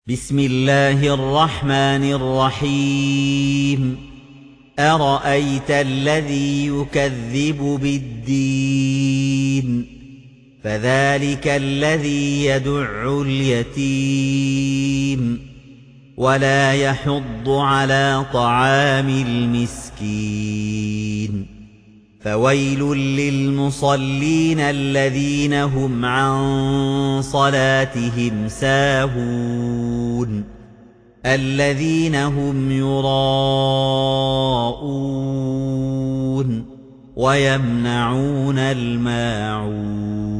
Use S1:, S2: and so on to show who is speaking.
S1: بسم الله الرحمن الرحيم أرأيت الذي يكذب بالدين فذلك الذي يدع اليتيم ولا يحض على طعام المسكين فويل للمصلين الذين هم عن صلاتهم ساهون الذين هم يراءون ويمنعون الماعون